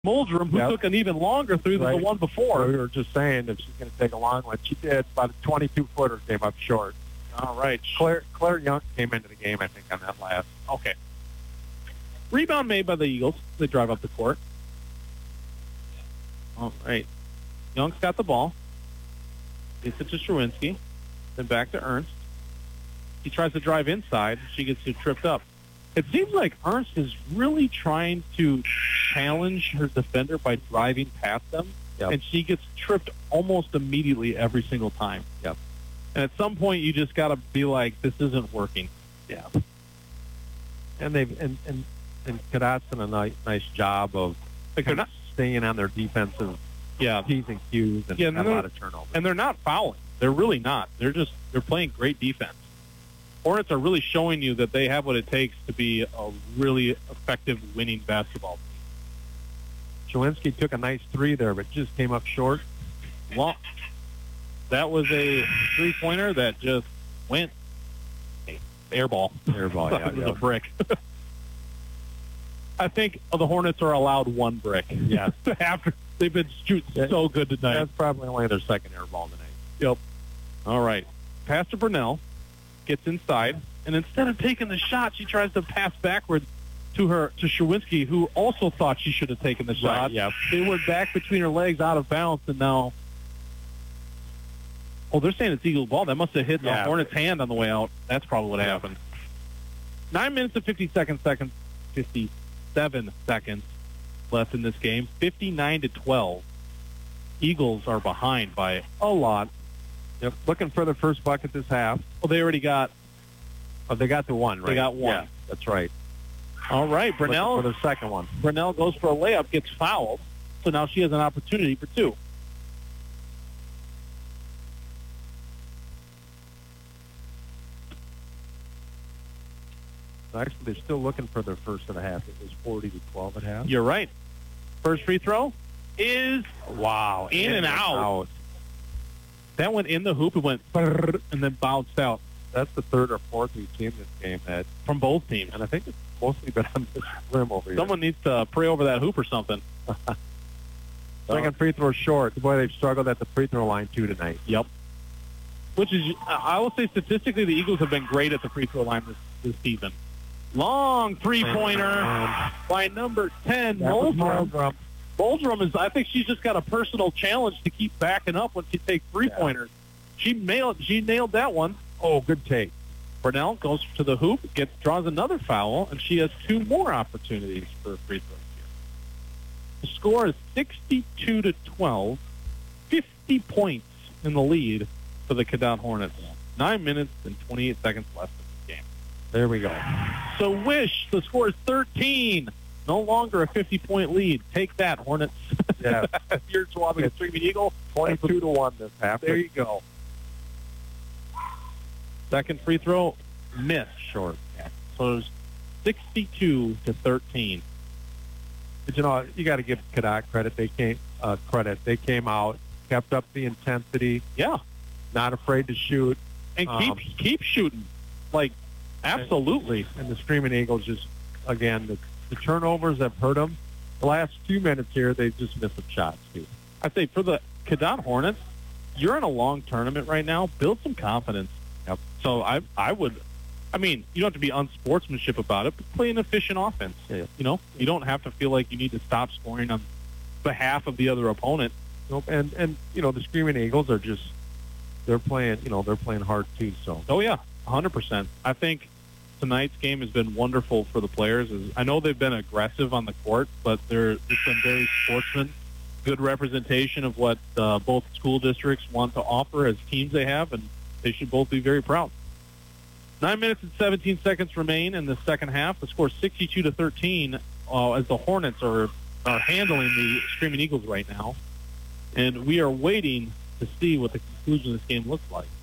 Muldrum, who took an even longer three than the one before. We were just saying if she's going to take a long one. She did. About a 22-footer came up short. All right. Claire Young came into the game, I think, on that last. Okay. Rebound made by the Eagles. They drive up the court. All right. Young's got the ball. Gets it to Sherwinski. Then back to Ernst. He tries to drive inside. She gets tripped up. It seems like Ernst is really trying to challenge her defender by driving past them, and she gets tripped almost immediately every single time. Yep. And at some point, you just got to be like, this isn't working. Yeah. And they've and Cadot's done a nice job of kind of staying on their defensive P's and Q's and have a lot of turnovers. And they're not fouling. They're really not. They're playing great defense. Hornets are really showing you that they have what it takes to be a really effective winning basketball team. Sherwinski took a nice three there, but just came up short. Well, that was a three-pointer that just went airball. Airball, yeah. It was a brick. I think the Hornets are allowed one brick. Yes. After they've been shooting so good tonight. That's probably only their second airball tonight. Yep. All right. Pass to Burnell. Gets inside, and instead of taking the shot, she tries to pass backward to Sherwinski, who also thought she should have taken the shot. Right, yeah. They were back between her legs, out of bounds, and now... Oh, they're saying it's Eagle ball. That must have hit the Hornets' hand on the way out. That's probably what happened. 9 minutes and 57 seconds left in this game. 59-12. Eagles are behind by a lot. Yep, looking for the first bucket this half. Well, they already got... Oh, they got the one, right? They got one. Yeah, that's right. All right, Burnell... For their second one. Burnell goes for a layup, gets fouled, so now she has an opportunity for two. Actually, they're still looking for their first and a half. It was 40-12 at half. You're right. First free throw is... Wow. In and out. That went in the hoop. It went and then bounced out. That's the third or fourth we've seen this game from both teams. And I think it's mostly been on this rim over here. Someone needs to pray over that hoop or something. Second free throw short. Boy, they've struggled at the free throw line, too, tonight. Yep. Which is, I will say statistically, the Eagles have been great at the free throw line this season. Long three-pointer by number 10, Muldrum. Muldrum is, I think she's just got a personal challenge to keep backing up when she takes three-pointers. She nailed that one. Oh, good take. Burnell goes to the hoop, draws another foul, and she has two more opportunities for free throws here. The score is 62-12, 50 points in the lead for the Cadott Hornets. 9 minutes and 28 seconds left in this game. There we go. So Wish, the score is 13. No longer a 50-point lead. Take that, Hornets. Yeah. You're swapping a Streaming Eagle. 22-1 this half. There you go. Second free throw, miss short. So it was 62-13. But you know, you got to give Cadott credit. They came out, kept up the intensity. Yeah. Not afraid to shoot. And keep shooting. Like, absolutely. And the Streaming Eagles just, again, the turnovers have hurt them. The last 2 minutes here, they just missed some shots, too. I say for the Cadott Hornets, you're in a long tournament right now. Build some confidence. Yep. So I would, I mean, you don't have to be unsportsmanship about it, but play an efficient offense. Yeah. You know, you don't have to feel like you need to stop scoring on behalf of the other opponent. Nope. And you know, the Screaming Eagles are just, they're playing hard, too. So. Oh, yeah, 100%. I think tonight's game has been wonderful for the players. I know they've been aggressive on the court, but it's been very sportsman, good representation of what both school districts want to offer as teams they have, and they should both be very proud. 9 minutes and 17 seconds remain in the second half. The score is 62-13 as the Hornets are handling the Screaming Eagles right now, and we are waiting to see what the conclusion of this game looks like.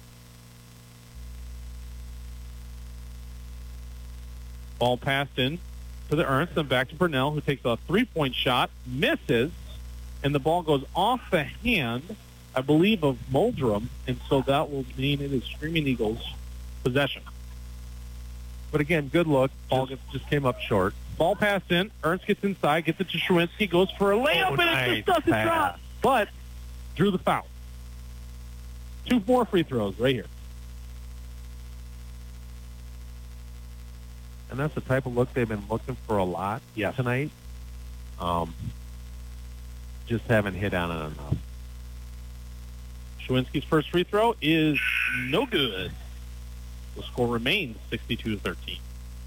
Ball passed in to the Ernst, and back to Burnell, who takes a three-point shot, misses, and the ball goes off the hand, I believe, of Muldrum, and so that will mean it is Screaming Eagles' possession. But again, good look. Ball just came up short. Ball passed in. Ernst gets inside, gets it to Sherwinski, goes for a layup, and it just doesn't drop. But drew the foul. 2 more free throws right here. And that's the type of look they've been looking for a lot tonight. Just haven't hit on it enough. Sherwinski's first free throw is no good. The score remains 62-13.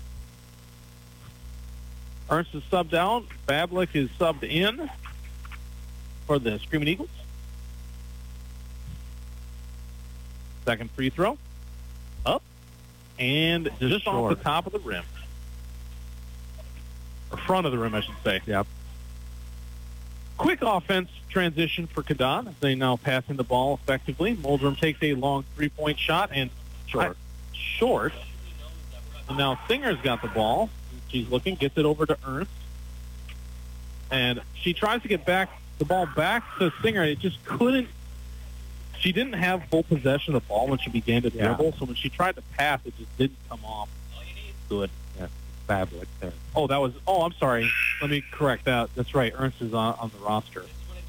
Ernst is subbed out. Bablik is subbed in for the Screaming Eagles. Second free throw. Up. And just off the top of the rim. Or front of the rim, I should say. Yep. Quick offense transition for Cadott. They now passing the ball effectively. Muldrum takes a long three-point shot and short. And now Singer's got the ball. She's looking, gets it over to Ernst. And she tries to get the ball back to Singer. It just couldn't. She didn't have full possession of the ball when she began to dribble, so when she tried to pass, it just didn't come off good. Yeah, Bablik there. I'm sorry. Let me correct that. That's right. Ernst is on the roster.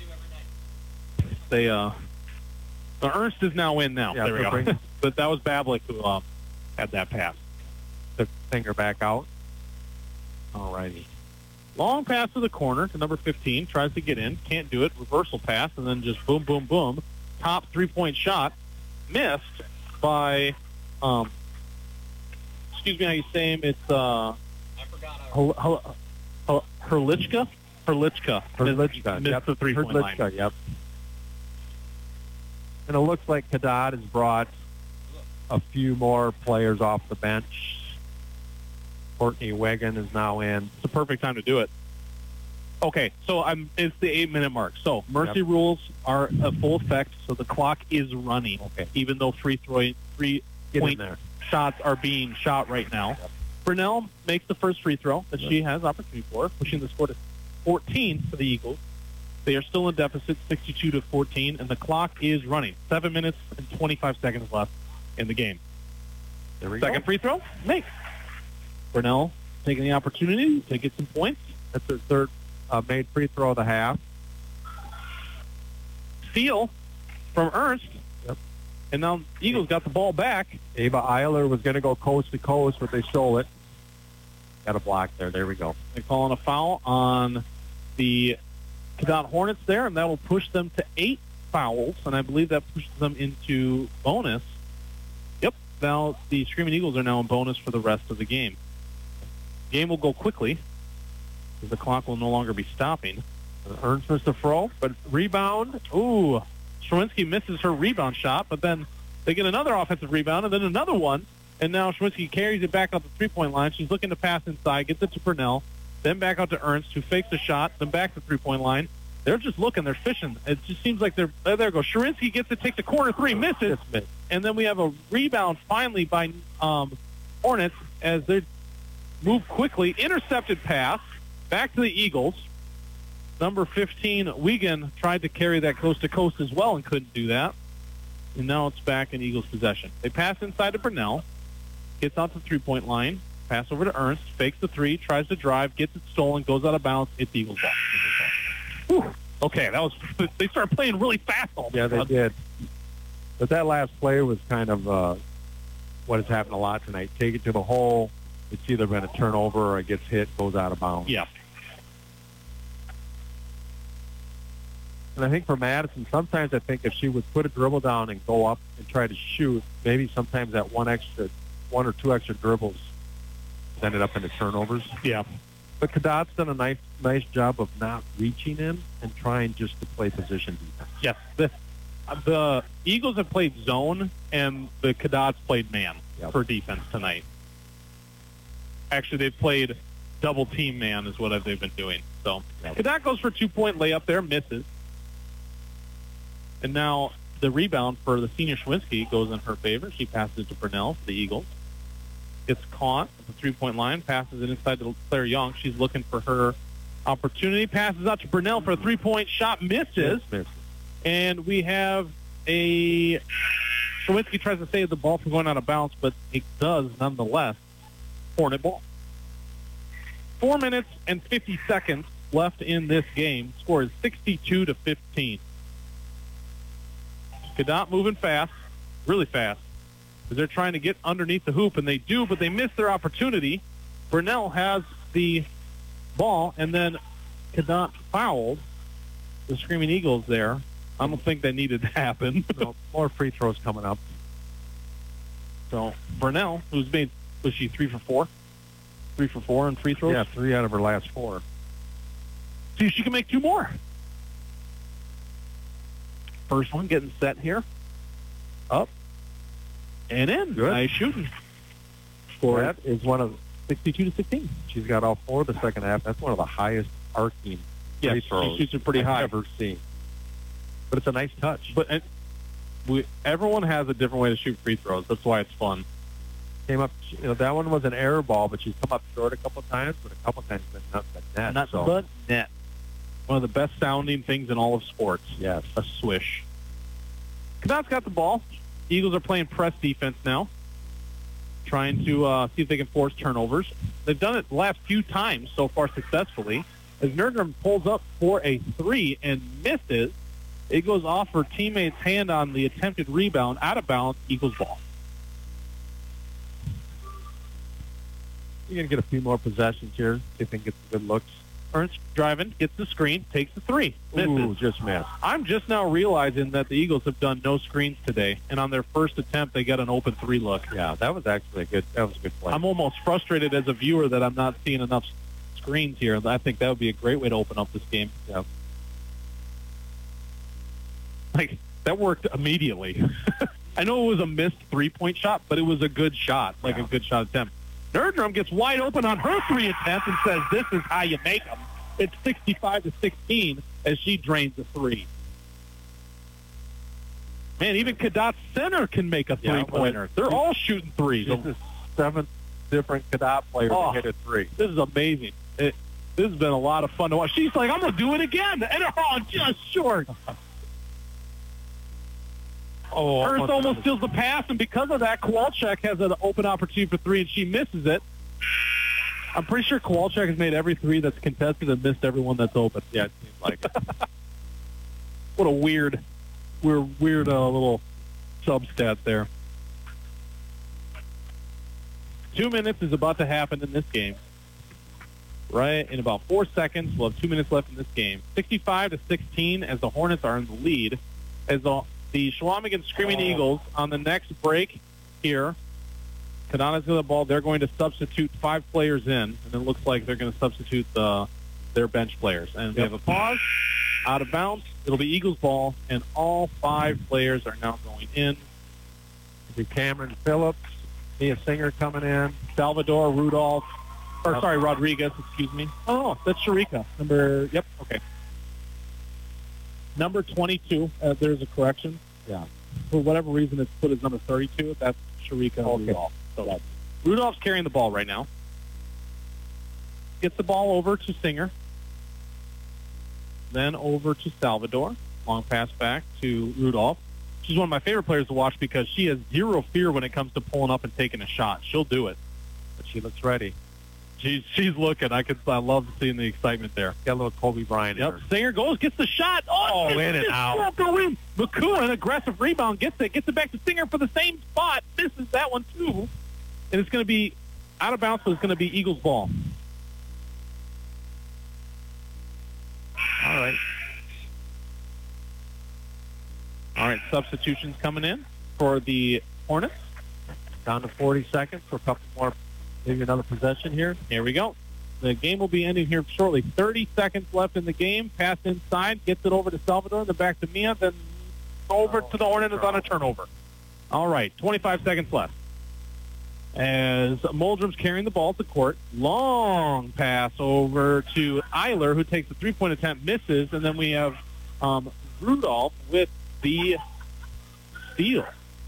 Ernst is now in now. Yeah, there we go. But that was Bablik who had that pass. Took Singer back out. All righty. Long pass to the corner to number 15. Tries to get in. Can't do it. Reversal pass, and then just boom, boom, boom. Top three-point shot. Missed by, excuse me how you say him. It's Herlichka? Herlichka. Missed the three-point line. Yep. And it looks like Cadott has brought a few more players off the bench. Courtney Wiggin is now in. It's the perfect time to do it. Okay, so it's the 8-minute mark. So mercy rules are a full effect, so the clock is running. Okay. Even though three-point shots are being shot right now. Yep. Brunell makes the first free throw that she has opportunity for, pushing the score to 14 for the Eagles. They are still in deficit, 62-14, and the clock is running. 7 minutes and 25 seconds left in the game. There we go. Second free throw, make. Brunell taking the opportunity to get some points. That's her third made free throw of the half. Steal from Ernst. Yep. And now Eagles got the ball back. Ava Eiler was going to go coast to coast, but they stole it. Got a block there. There we go. They're calling a foul on the Cadott Hornets there, and that will push them to 8 fouls, and I believe that pushes them into bonus. Yep. Now the Screaming Eagles are now in bonus for the rest of the game. Game will go quickly because the clock will no longer be stopping. Ernst missed a throw, but rebound. Ooh, Sherwinski misses her rebound shot, but then they get another offensive rebound and then another one, and now Sherwinski carries it back out the three-point line. She's looking to pass inside, gets it to Brunell, then back out to Ernst, who fakes the shot, then back to the three-point line. They're just looking. They're fishing. It just seems like there goes. Sherwinski gets it, takes the corner three, misses, and then we have a rebound finally by Hornets as they move quickly. Intercepted pass back to the Eagles. Number 15, Wiegand, tried to carry that coast to coast as well and couldn't do that. And now it's back in Eagles' possession. They pass inside to Brunell. Gets out to the three-point line. Pass over to Ernst. Fakes the three. Tries to drive. Gets it stolen. Goes out of bounds. It's Eagles ball. Whew. Okay, they started playing really fast all of a sudden. Yeah, they did. But that last play was kind of what has happened a lot tonight. Take it to the hole. It's either been a turnover or it gets hit, goes out of bounds. Yeah. And I think for Madison, sometimes I think if she would put a dribble down and go up and try to shoot, maybe sometimes that one or two extra dribbles ended up into turnovers. Yeah. But Cadott's done a nice job of not reaching in and trying just to play position defense. Yes. The Eagles have played zone, and the Cadotts played man for defense tonight. Actually, they've played double team man is what they've been doing. So Cadott goes for a 2-point layup there, misses. And now the rebound for the senior Sherwinski goes in her favor. She passes it to Brunell for the Eagles. Gets caught at the three-point line, passes it inside to Claire Young. She's looking for her opportunity. Passes out to Brunell for a three-point shot, misses. And we have Sherwinski tries to save the ball from going out of bounds, but it does nonetheless. Hornet ball. 4 minutes and 50 seconds left in this game. Score is 62-15. Cadott moving fast, really fast, as they're trying to get underneath the hoop, and they do, but they miss their opportunity. Burnell has the ball, and then Cadott fouled the Screaming Eagles there. I don't think that needed to happen. No, more free throws coming up. So Burnell, who's made, was she 3 for 4? 3 for 4 in free throws? Yeah, 3 out of her last 4. See if she can make 2 more. First one getting set here. Up and in. Good. Nice shooting. Score that is one of 62-16. She's got all 4 of the second half. That's one of the highest arcing free throws she shoots it pretty I've high. ever seen. But it's a nice touch. But everyone has a different way to shoot free throws. That's why it's fun. Came up, that one was an error ball, but she's come up short a couple times, but a couple times been not the net. Not the net. One of the best sounding things in all of sports. Yes. A swish. Cadott's got the ball. Eagles are playing press defense now, trying to see if they can force turnovers. They've done it the last few times so far successfully. As Nerdrum pulls up for a 3 and misses, it goes off her teammate's hand on the attempted rebound, out of bounds, Eagles ball. You're going to get a few more possessions here, see if they can get some good looks. Ernst driving, gets the screen, takes the 3. Misses. Ooh, just missed. I'm just now realizing that the Eagles have done no screens today, and on their first attempt, they got an open 3 look. Yeah, that was actually a good play. I'm almost frustrated as a viewer that I'm not seeing enough screens here. I think that would be a great way to open up this game. Yeah. Like, that worked immediately. I know it was a missed 3-point shot, but it was a good shot, a good shot attempt. Nerdrum gets wide open on her 3 attempt and says, this is how you make them. It's 65-16 as she drains the 3. Man, even Cadott's center can make a 3-pointer. They're all shooting 3s. This is 7 different Cadott players to hit a 3. This is amazing. This has been a lot of fun to watch. She's like, I'm going to do it again. And just short. Ernst almost steals the pass, and because of that, Kowalczyk has an open opportunity for 3, and she misses it. I'm pretty sure Kowalczyk has made every 3 that's contested and missed everyone that's open. Yeah, it seems like it. What a weird little sub-stat there. 2 minutes is about to happen in this game. Right in about 4 seconds. We'll have 2 minutes left in this game. 65-16 as the Hornets are in the lead. As the Chequamegon Screaming Eagles on the next break here. Cadott's got the ball. They're going to substitute 5 players in, and it looks like they're going to substitute their bench players. And we have a pause, out of bounds. It'll be Eagles ball, and all 5 players are now going in. It'll be Cameron Phillips, Mia Singer coming in, Salvador Rodriguez, excuse me. Oh, that's Sharika. Number 22, there's a correction. Yeah. For whatever reason, it's put as number 32. That's Sharika Rudolph. So Rudolph's carrying the ball right now. Gets the ball over to Singer. Then over to Salvador. Long pass back to Rudolph. She's one of my favorite players to watch because she has zero fear when it comes to pulling up and taking a shot. She'll do it. But she looks ready. She's looking. I love seeing the excitement there. Got a little Kobe Bryant in her. Singer goes, gets the shot. Oh, in and out. McCool, an aggressive rebound, gets it back to Singer for the same spot. Misses that one, too. And it's going to be out of bounds, so it's going to be Eagles ball. All right, substitutions coming in for the Hornets. Down to 40 seconds for a couple more, maybe another possession here. Here we go. The game will be ending here shortly. 30 seconds left in the game. Pass inside, gets it over to Salvador, then back to Mia, then over to the Hornets on a turnover. All right, 25 seconds left. As Muldrum's carrying the ball at the court, long pass over to Eiler, who takes the 3-point attempt, misses, and then we have Rudolph with the steal.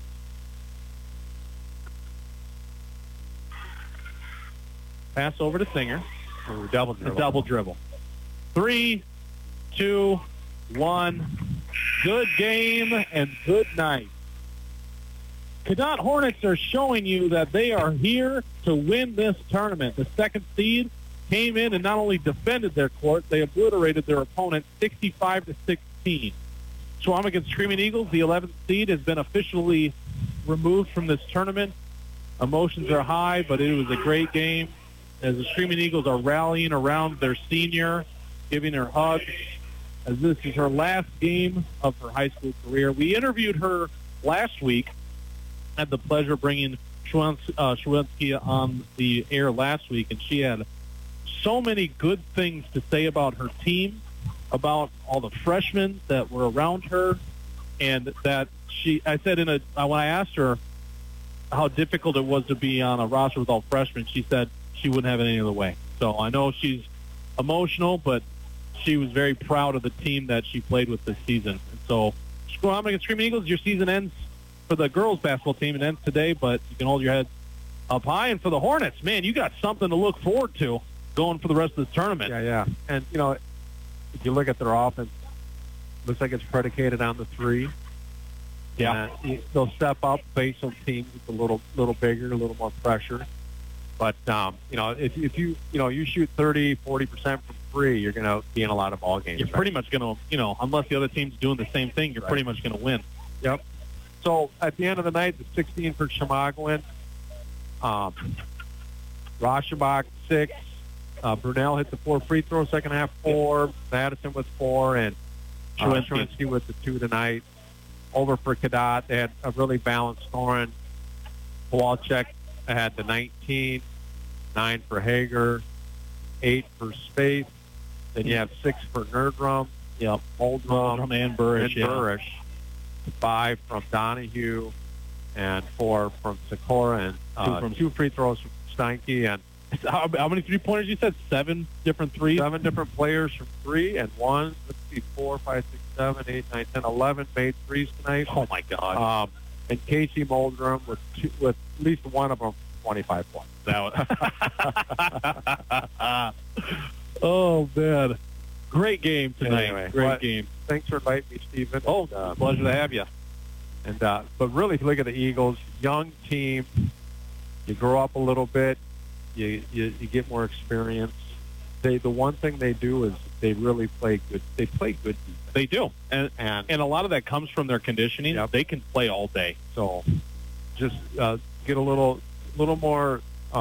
Pass over to Singer. Double dribble. Double dribble. 3, 2, 1. Good game and good night. Cadott Hornets are showing you that they are here to win this tournament. The second seed came in and not only defended their court, they obliterated their opponent 65-16. Chequamegon Screaming Eagles, the 11th seed, has been officially removed from this tournament. Emotions are high, but it was a great game as the Screaming Eagles are rallying around their senior, giving her hugs, as this is her last game of her high school career. We interviewed her last week. Had the pleasure of bringing Shawensky on the air last week, and she had so many good things to say about her team, about all the freshmen that were around her, and that I said when I asked her how difficult it was to be on a roster with all freshmen, she said she wouldn't have it any other way. So I know she's emotional, but she was very proud of the team that she played with this season. And so, Chequamegon Screaming Eagles, your season ends for the girls basketball team. It ends today, but you can hold your head up high. And for the Hornets, man, you got something to look forward to going for the rest of the tournament. Yeah. And, if you look at their offense, looks like it's predicated on the three. Yeah. They'll step up, face some teams with a little bigger, a little more pressure. But, if you shoot 30, 40% from three, you're going to be in a lot of ball games. You're pretty much going to, unless the other team's doing the same thing, you're pretty much going to win. Yep. So at the end of the night, the 16 for Chequamegon, Rauschenbach 6, Brunel hit the 4 free throws, second half 4, Madison with 4, and Shawensky with the 2 tonight. Over for Cadott, they had a really balanced scoring. Kowalczyk had the 19, 9 for Hager, 8 for Spaeth. Then you have 6 for Nerdrum. Yep. Oldrum and Burish. 5 from Donahue, and 4 from Sikora, and 2 free throws from Steinke. And how many three-pointers you said? 7 different threes? 7 different players from 3, and 4, 5, 6, 7, 8, 9, 10, 11 made threes tonight. Oh, my God. And Casey Moldrum with at least one of them 25 points. Oh, man. Great game tonight. Anyway, great game. Thanks for inviting me, Stephen. Oh, pleasure to have you. And but really, if you look at the Eagles, young team, you grow up a little bit, you get more experience. The one thing they do is they really play good. They play good defense. They do, and a lot of that comes from their conditioning. Yep. They can play all day. So just get a little more.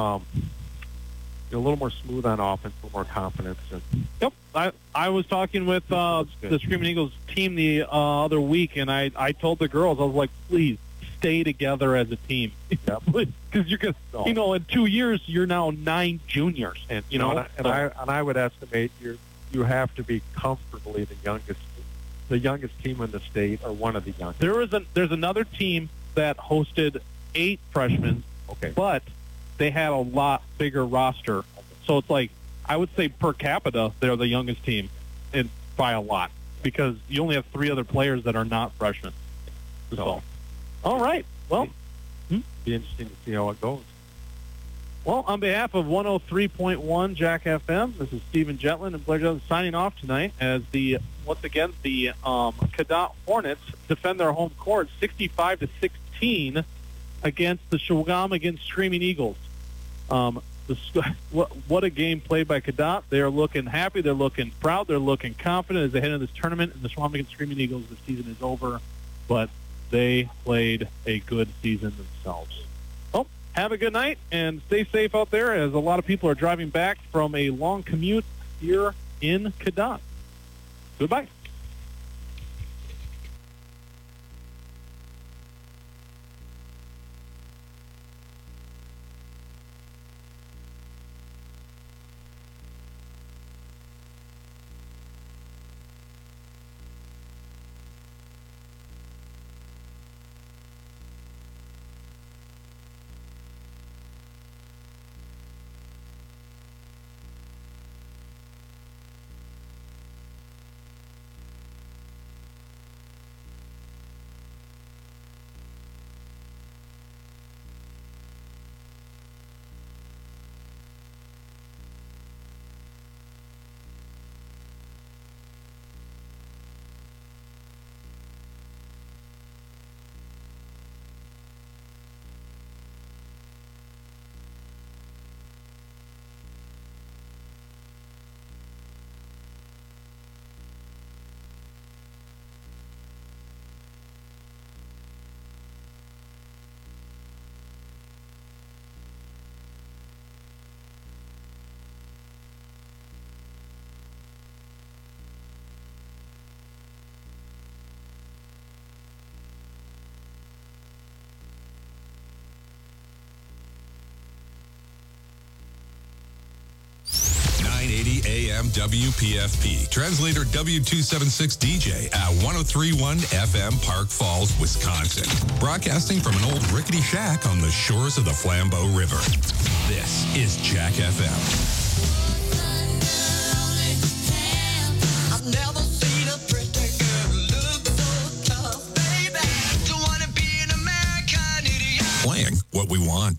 A little more smooth on offense, a little more confidence. Yep. I was talking with the Screaming Eagles team the other week, and I told the girls, I was like, please stay together as a team. Because you're going to, in 2 years, you're now 9 juniors. And, I would estimate you have to be comfortably the youngest team in the state, or one of the youngest. There's another team that hosted 8 freshmen, but they had a lot bigger roster. So it's like, I would say per capita, they're the youngest team, and by a lot, because you only have 3 other players that are not freshmen. So, all right. Well, be interesting to see how it goes. Well, on behalf of 103.1 Jack FM, this is Stephen Jetland and Blair Jones signing off tonight as once again the Cadott Hornets defend their home court 65-16 against the Chequamegon Screaming Eagles. What a game played by Cadott. They are looking happy. They're looking proud. They're looking confident as they head into this tournament. And the Chequamegon Screaming Eagles, the season is over, but they played a good season themselves. Well, have a good night and stay safe out there, as a lot of people are driving back from a long commute here in Cadott. Goodbye. AM WPFP. Translator W276 DJ at 1031 FM Park Falls, Wisconsin. Broadcasting from an old rickety shack on the shores of the Flambeau River. This is Jack FM. I've never seen a pretty girl look so tough, baby. Don't wanna be an American idiot. Playing what we want.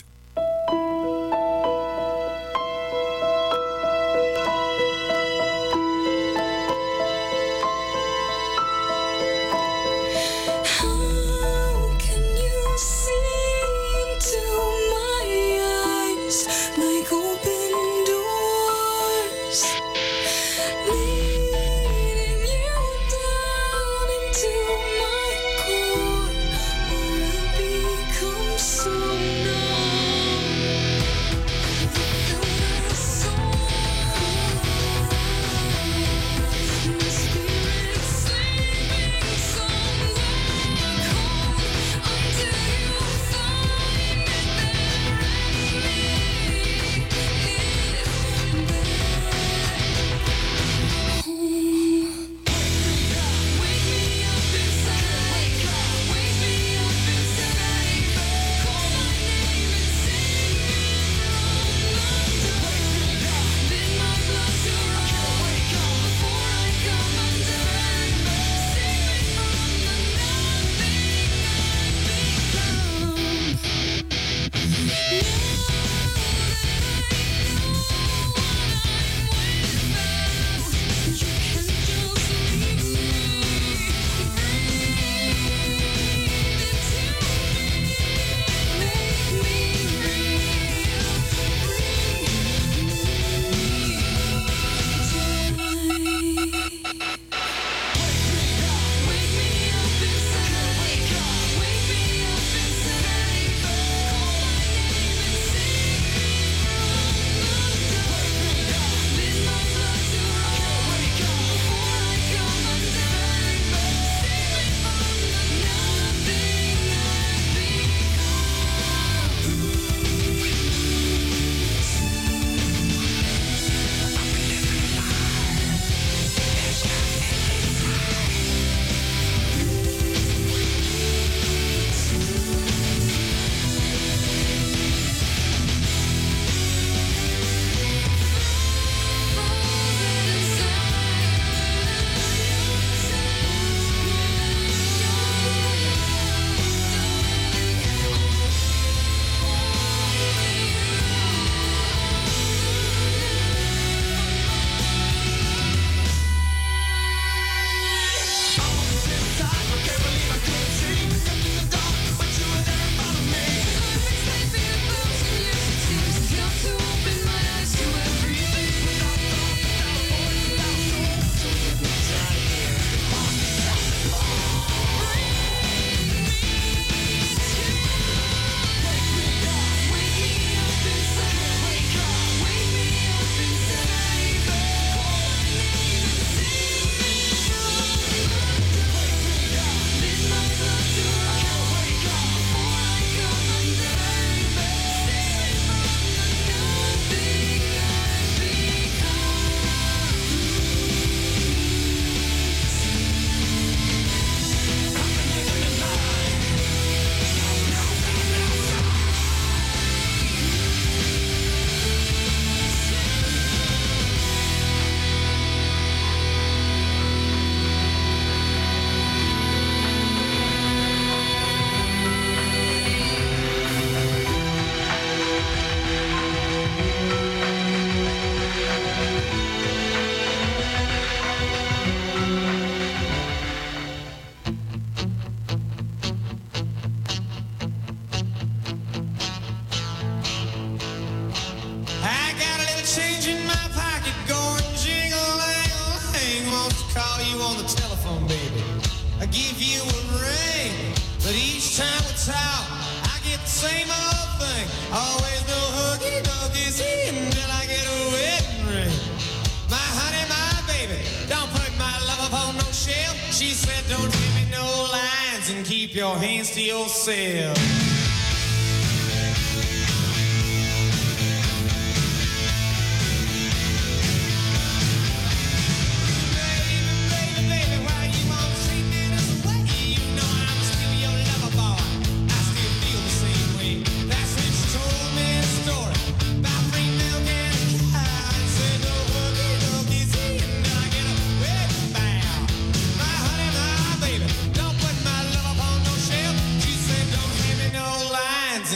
Keep your hands to yourself.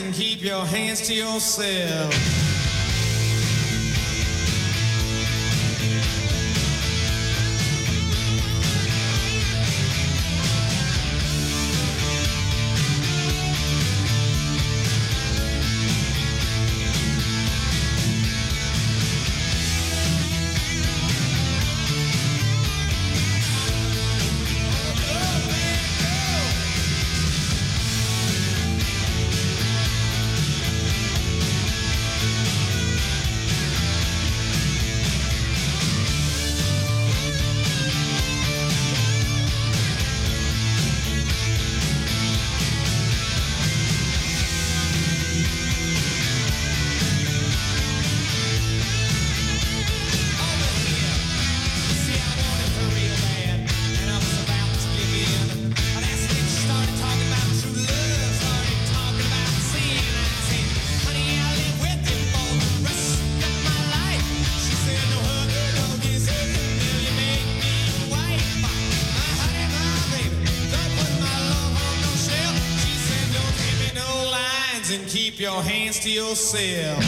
and keep your hands to yourself. And keep your hands to yourself.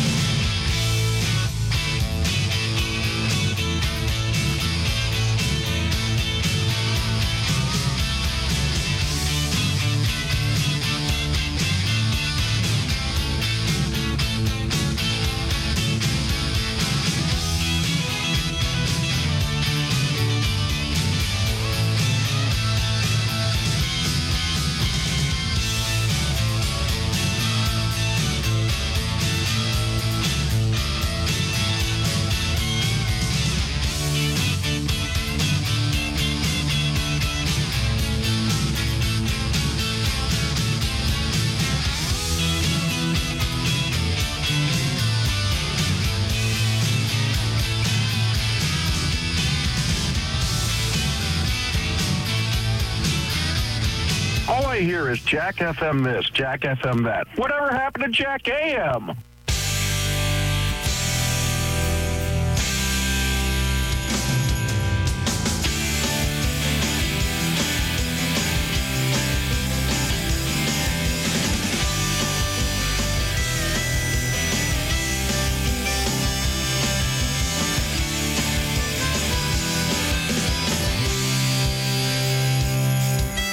All I hear is Jack FM this, Jack FM that. Whatever happened to Jack AM?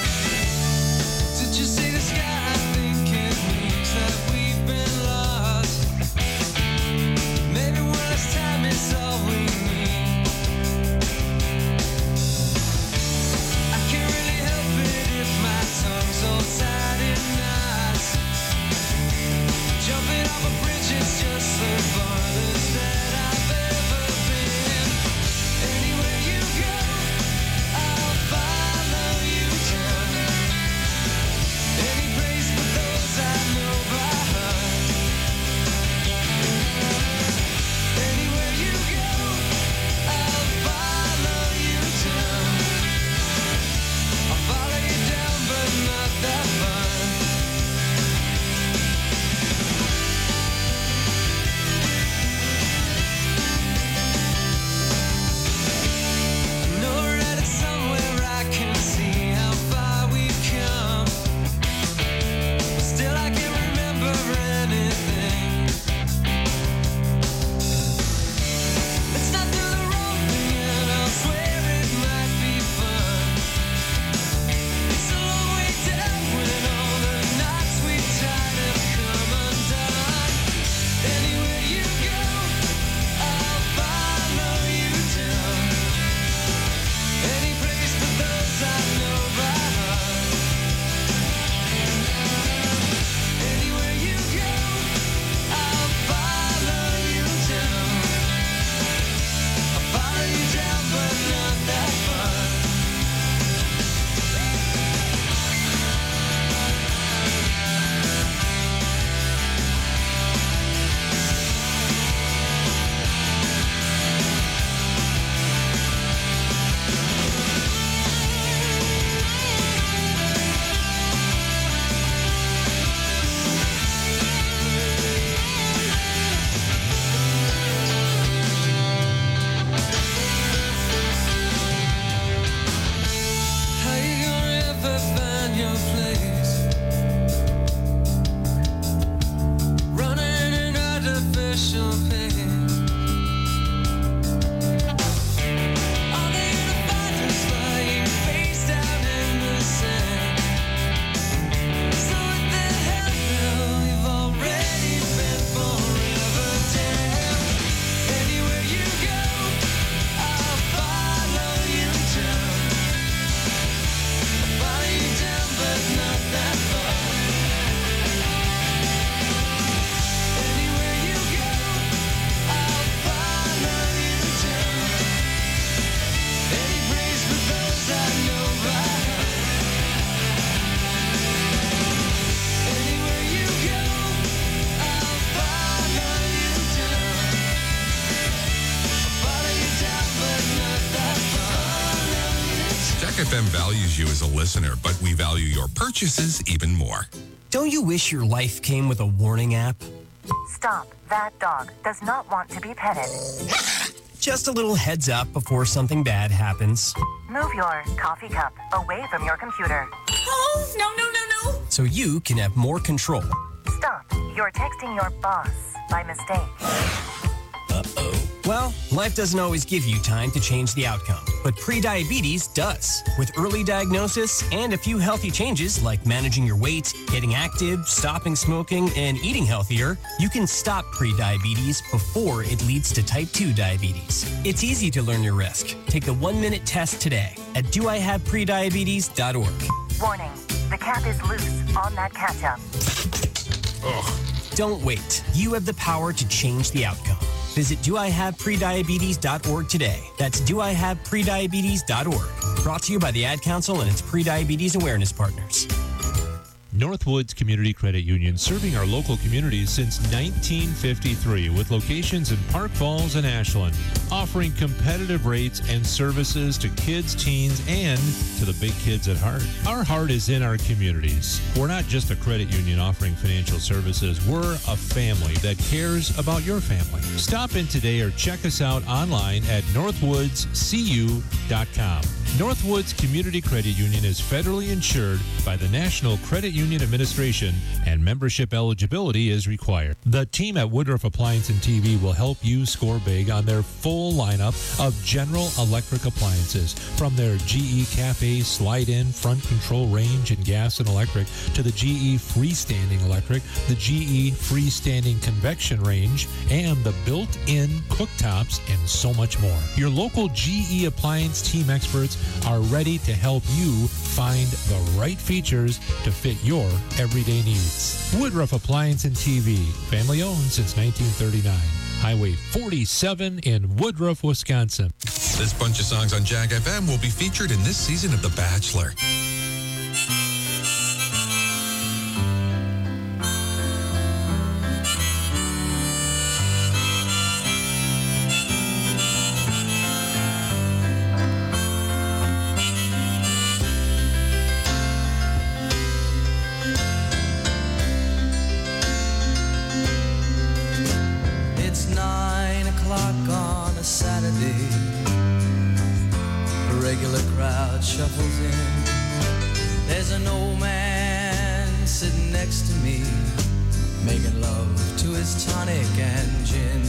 Did you see the sky? I think it means that we've been lost. FM values you as a listener, but we value your purchases even more. Don't you wish your life came with a warning app? Stop. That dog does not want to be petted. Just a little heads up before something bad happens. Move your coffee cup away from your computer. Oh, no. So you can have more control. Stop. You're texting your boss by mistake. Uh-oh. Well, life doesn't always give you time to change the outcome, but prediabetes does. With early diagnosis and a few healthy changes like managing your weight, getting active, stopping smoking, and eating healthier, you can stop prediabetes before it leads to type 2 diabetes. It's easy to learn your risk. Take the 1-minute test today at doihaveprediabetes.org. Warning. The cap is loose on that ketchup. Ugh. Don't wait. You have the power to change the outcome. Visit doihaveprediabetes.org today. That's doihaveprediabetes.org. Brought to you by the Ad Council and its pre-diabetes awareness partners. Northwoods Community Credit Union, serving our local communities since 1953 with locations in Park Falls and Ashland, offering competitive rates and services to kids, teens, and to the big kids at heart. Our heart is in our communities. We're not just a credit union offering financial services. We're a family that cares about your family. Stop in today or check us out online at northwoodscu.com. Northwoods Community Credit Union is federally insured by the National Credit Union Administration, and membership eligibility is required. The team at Woodruff Appliance and TV will help you score big on their full lineup of General Electric appliances, from their GE Cafe slide-in front control range in gas and electric to the GE freestanding electric, the GE freestanding convection range, and the built-in cooktops, and so much more. Your local GE appliance team experts are ready to help you find the right features to fit your everyday needs. Woodruff Appliance and TV, family owned since 1939. Highway 47 in Woodruff, Wisconsin. This bunch of songs on Jack FM will be featured in this season of The Bachelor. Shuffles in. There's an old man sitting next to me, making love to his tonic and gin.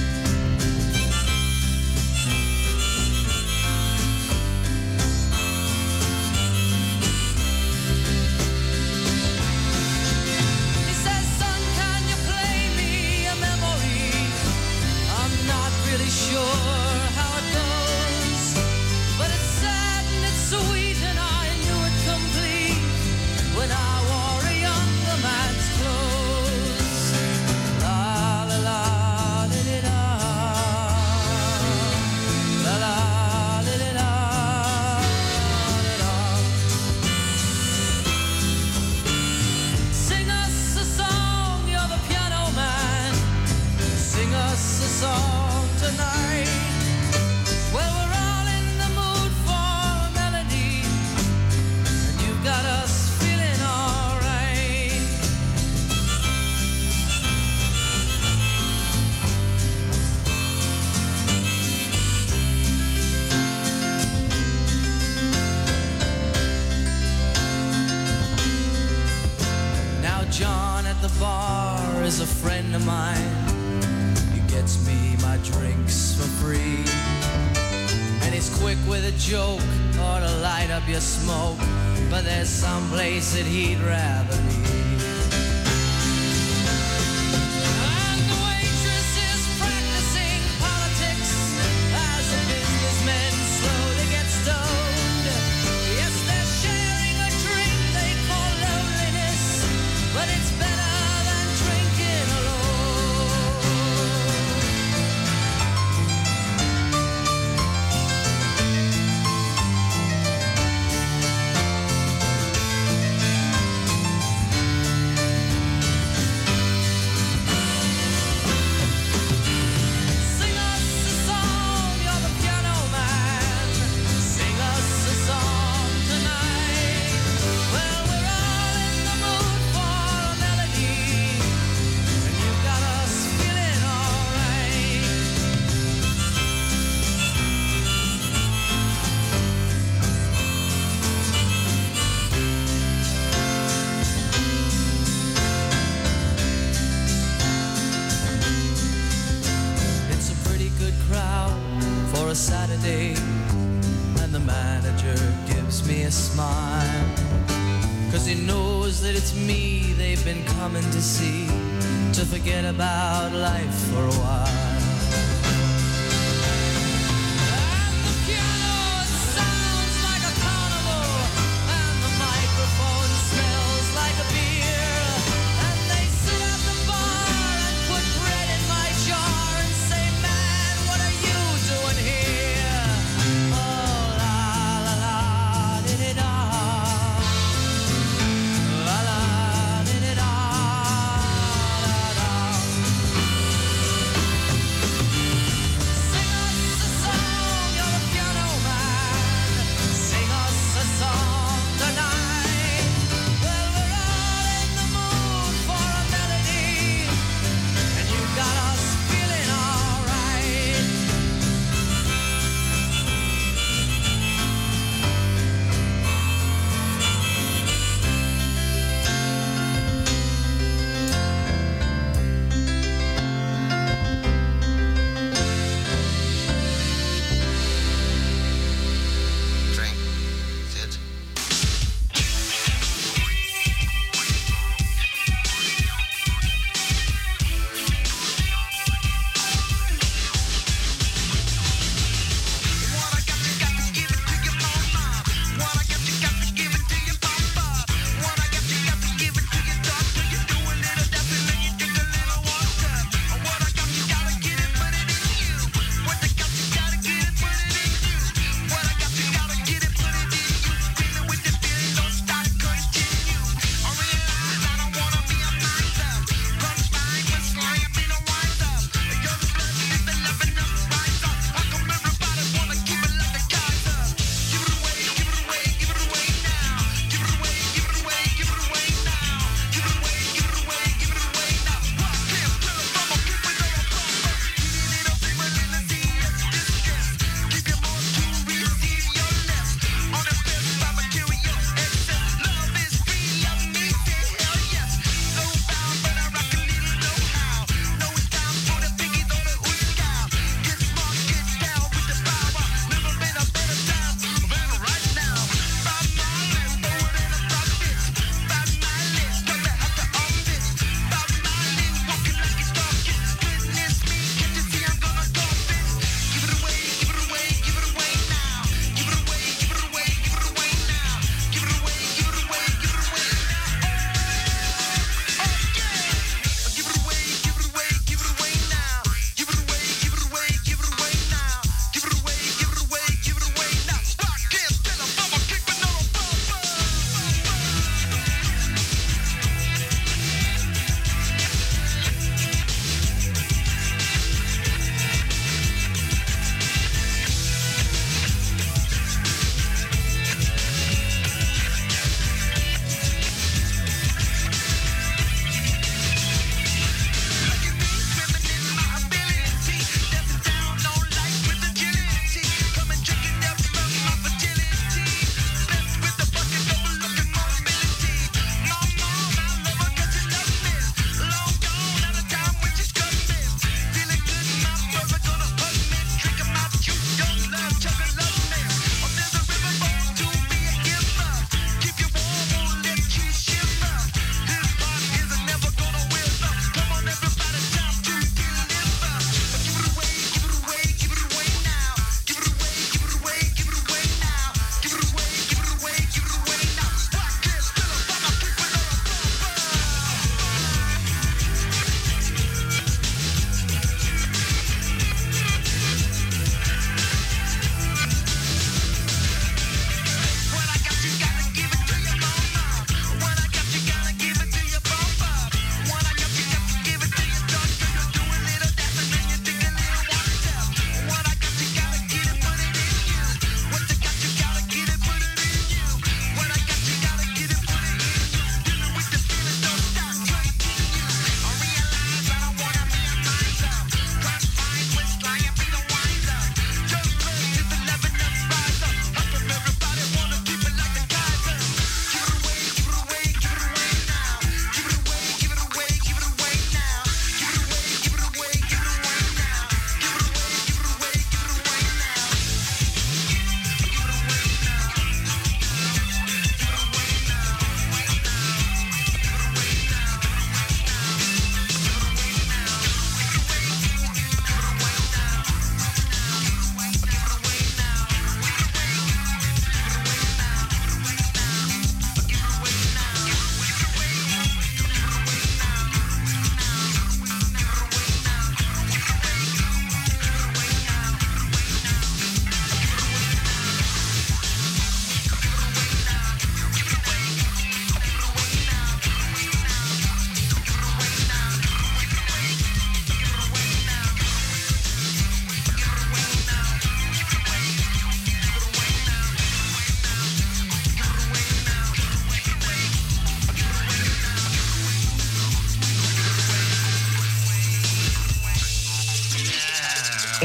He says, son, can you play me a memory? I'm not really sure how it goes, but it's sweet and I knew it complete when I wore a younger man's clothes. La la la li li la, la la li li la, li la. Sing us a song, you're the piano man. Sing us a song tonight. Well, we're all in the mood for got us feeling all right. Now John at the bar is a friend of mine. He gets me my drinks for free, and he's quick with a joke or to light up your smoke. But there's some place that he'd rather be. And the waitress is practicing politics as the businessmen slowly get stoned. Yes, they're sharing a drink they call loneliness, but it's better than drinking me a smile, 'cause he knows that it's me they've been coming to see, to forget about life for a while. And the piano sounds like a carnival, and the microphone smells like a beer, and they sit at the bar and put bread in my jar and say, man, what are you doing here? Oh, la la la, di-di-da. La la, di-di-da, da-da.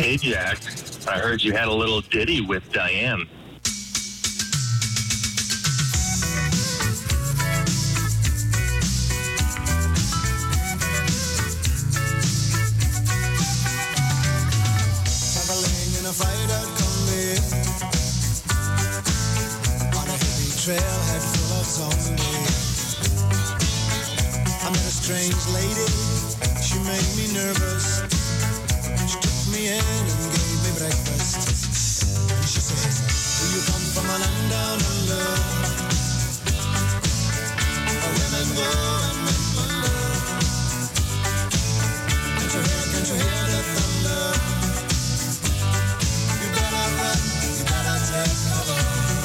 Hey, Jack. I heard you had a little ditty with Diane. Traveling in a fried-out Combi on a hippie trailhead full of zombies. I met a strange lady. She made me nervous. She took me in and gave me breakfast. And she said, do you come from a land down under? Where women go and men wonder. Can't you hear the thunder? You better run, you better take cover.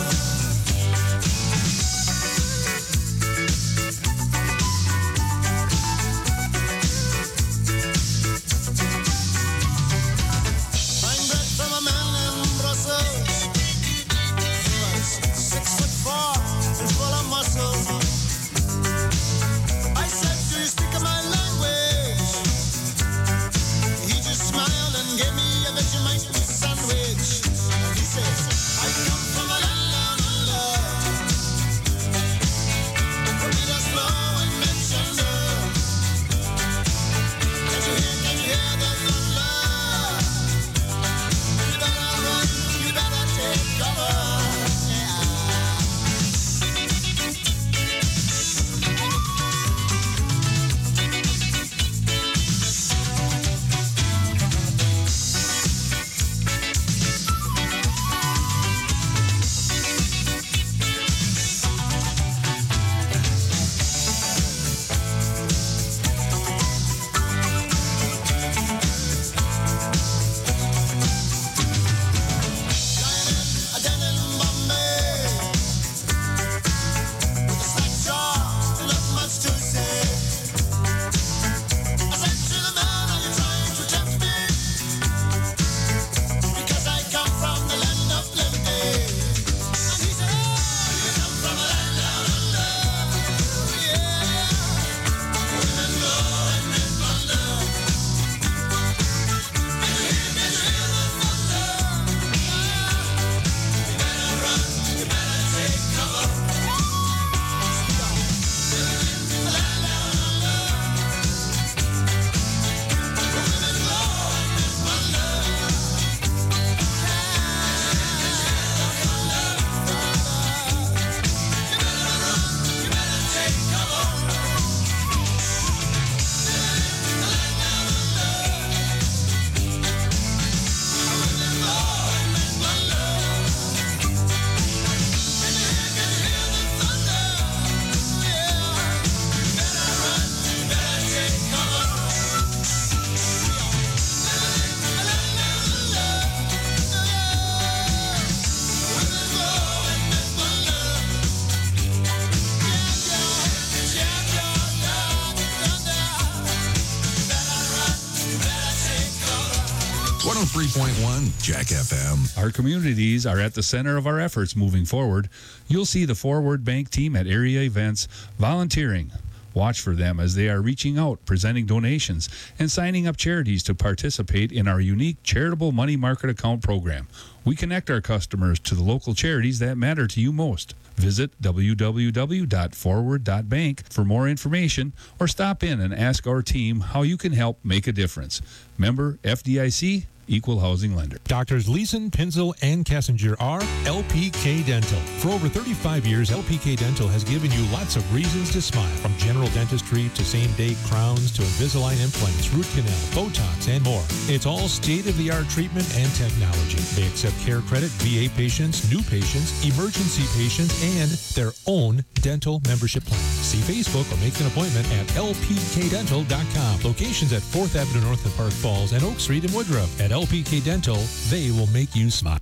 Jack FM. Our communities are at the center of our efforts moving forward. You'll see the Forward Bank team at area events volunteering. Watch for them as they are reaching out, presenting donations, and signing up charities to participate in our unique charitable money market account program. We connect our customers to the local charities that matter to you most. Visit www.forward.bank for more information or stop in and ask our team how you can help make a difference. Member FDIC, Equal Housing Lender. Doctors Leeson, Pinzel, and Kessinger are LPK Dental. For over 35 years, LPK Dental has given you lots of reasons to smile. From general dentistry to same-day crowns to Invisalign implants, root canal, Botox, and more. It's all state-of-the-art treatment and technology. They accept care credit, VA patients, new patients, emergency patients, and their own dental membership plan. See Facebook or make an appointment at lpkdental.com. Locations at 4th Avenue North in Park Falls and Oak Street in Woodruff. At LPK Dental, they will make you smile.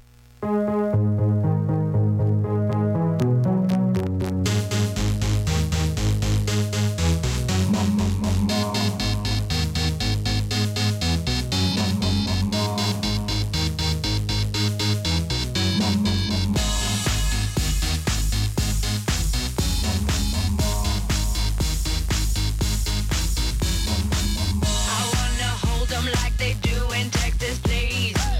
I wanna hold them like they do in Texas, please.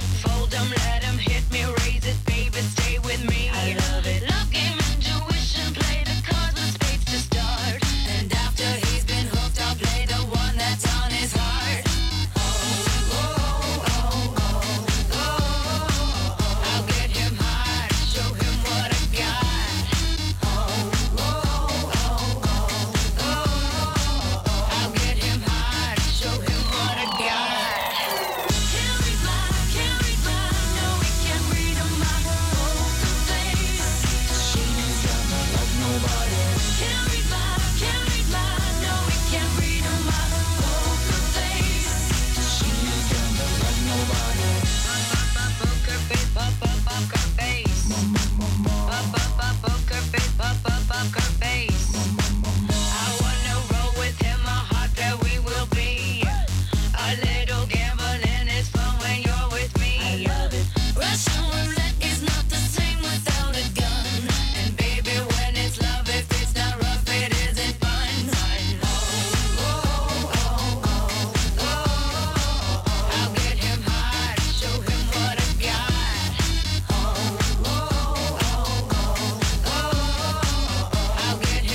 her face. I wanna roll with him, a hot pair we will be. A little gambling is fun when you're with me. I love it. Russian roulette is not the same without a gun. And baby, when it's love, if it's not rough, it isn't fun. I'll get him hot, show him what I got. I'll get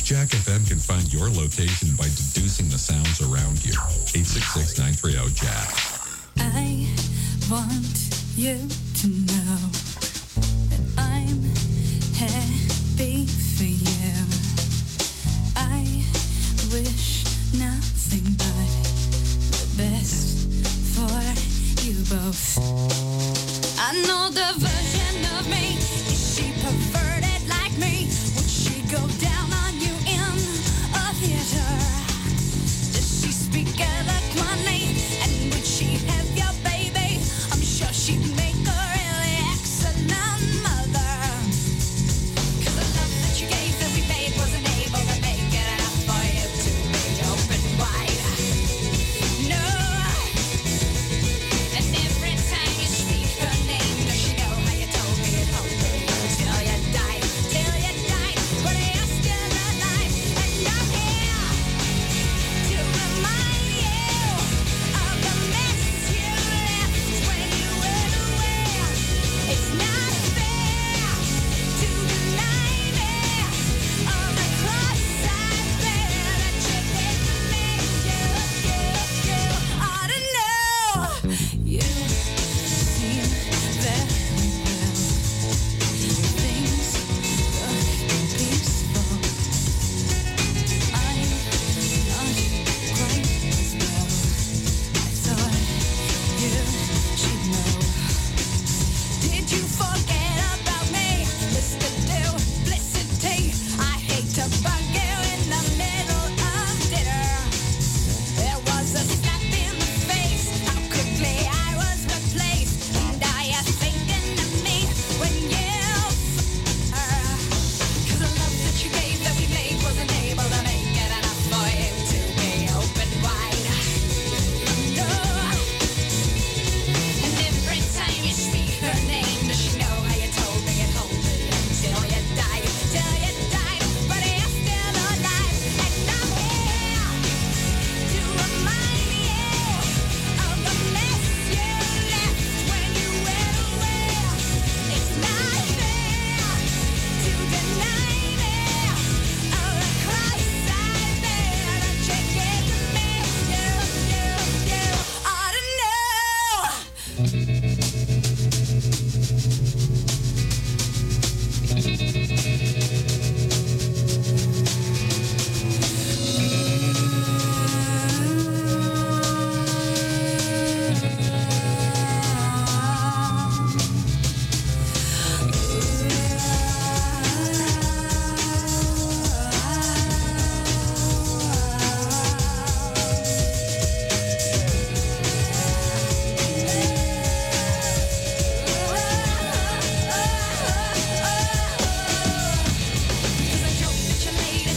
Jack FM can find your location by deducing the sounds around you. 866-930-JACK. I want you to know that I'm happy for you. I wish nothing but the best for you both. I know the version of me. Is she perverted like me? Would she go down on you in a theater? Does she speak eloquently? And would she have your baby? I'm sure she'd make a really excellent mother. 'Cause the love that you gave that we made wasn't able to make it enough for you to be open wide. No. And every time you speak her name, does she know how you told me it all till you died, but you're still alive, and I'm here to remind you of the mess you left when you went away. It's not fair to deny me all the cross I bear that you didn't make. You ought to know. You seem very